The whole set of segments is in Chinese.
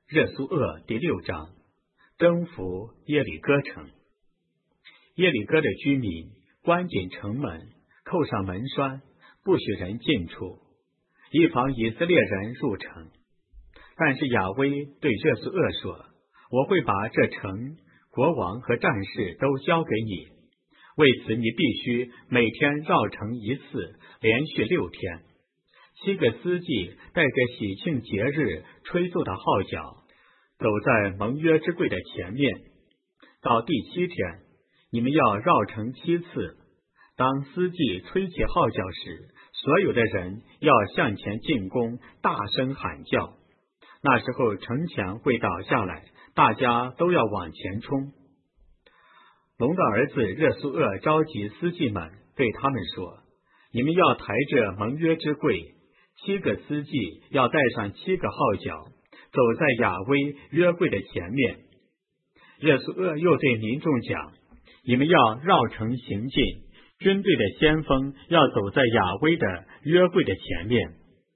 热苏厄第6章，征服耶里哥城。耶里哥的居民关紧城门，扣上门栓，不许人进出，以防以色列人入城。但是亚威对热苏厄说：我会把这城、国王和战士都交给你，为此你必须每天绕城一次，连续6天。7个司祭带着喜庆节日吹奏的号角，走在盟约之柜的前面。到第7天，你们要绕城7次。当司祭吹起号角时，所有的人要向前进攻，大声喊叫。那时候城墙会倒下来，大家都要往前冲。龙的儿子热苏厄召集司祭们，对他们说：你们要抬着盟约之柜，7个司祭要带上7个号角，走在亚威约柜的前面。热苏厄又对民众讲：你们要绕城行进，军队的先锋要走在亚威的约柜的前面。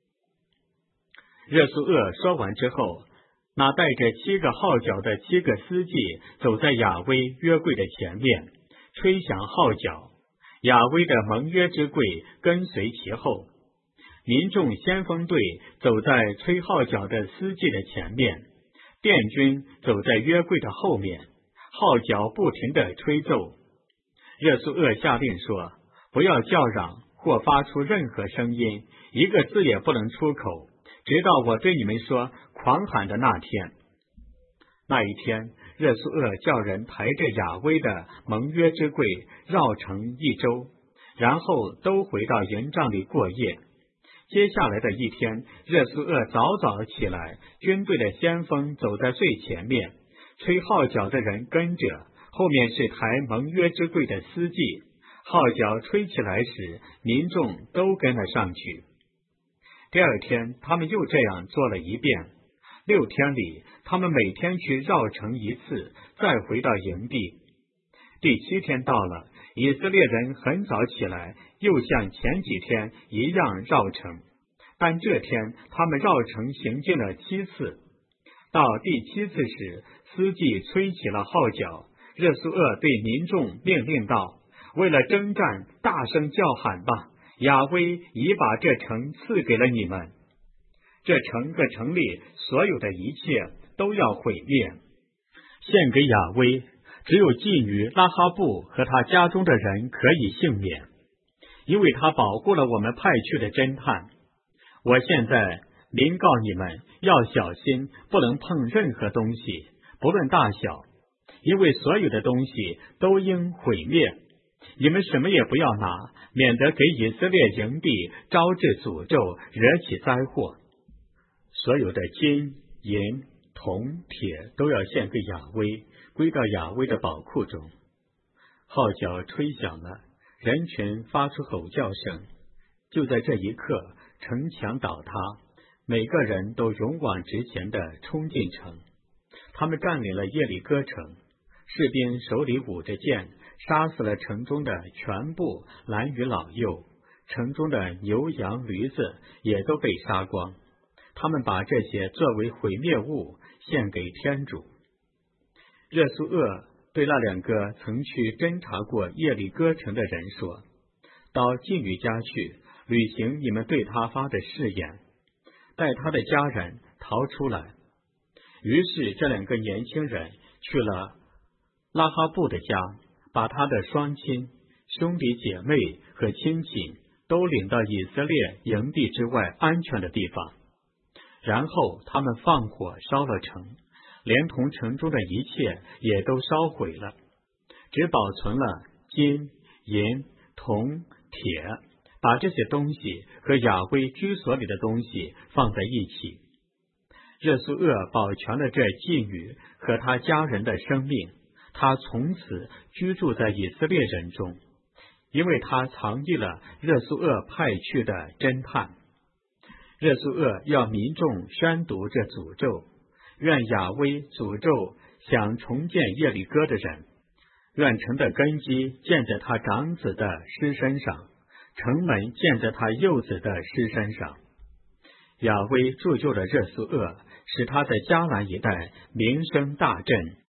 热苏厄说完之后，那带着7个号角的7个司祭走在亚威约柜的前面，吹响号角，亚威的盟约之柜跟随其后。民众先锋队走在吹号角的司祭的前面，殿军走在约柜的后面，号角不停地吹奏。热苏厄下令说：不要叫嚷或发出任何声音，一个字也不能出口，直到我对你们说狂喊的那天。那一天，热苏厄叫人抬着亚威的盟约之柜绕城1周，然后都回到营帐里过夜。接下来的一天，热苏厄早早起来，军队的先锋走在最前面，吹号角的人跟着，后面是抬盟约之柜的司祭。号角吹起来时，民众都跟了上去。第2天，他们又这样做了一遍。6天里，他们每天去绕城1次，再回到营地。第7天到了，以色列人很早起来，又像前几天一样绕城，但这天他们绕城行进了7次。到第7次时，司祭吹起了号角，热苏厄对民众命令道：为了征战，大声叫喊吧！亚威已把这城赐给了你们，这城和城里所有的一切都要毁灭，献给亚威。只有妓女拉哈布和他家中的人可以幸免，因为他保护了我们派去的侦探。我现在明告你们，要小心，不能碰任何东西，不论大小，因为所有的东西都应毁灭。你们什么也不要拿，免得给以色列营地招致诅咒，惹起灾祸。所有的金、银、铜、铁都要献给亚威，归到亚威的宝库中。号角吹响了，人群发出吼叫声。就在这一刻，城墙倒塌，每个人都勇往直前地冲进城。他们占领了耶里哥城，士兵手里舞着剑，杀死了城中的全部男女老幼，城中的牛羊驴子也都被杀光。他们把这些作为毁灭物献给天主。热苏厄对那2个曾去侦察过耶里哥城的人说：到妓女家去，履行你们对他发的誓言，带他的家人逃出来。于是这2个年轻人去了拉哈布的家，把他的双亲、兄弟姐妹和亲戚都领到以色列营地之外安全的地方。然后他们放火烧了城，连同城中的一切也都烧毁了，只保存了金、银、铜、铁，把这些东西和亚威居所里的东西放在一起。热苏厄保全了这妓女和他家人的生命，他从此居住在以色列人中，因为他藏匿了热苏厄派去的侦探。热苏厄要民众宣读这诅咒：愿亚威诅咒想重建耶里哥的人，愿城的根基建在他长子的尸身上，城门建在他幼子的尸身上。 亚威铸就了热苏厄，使他在迦南一带名声大振。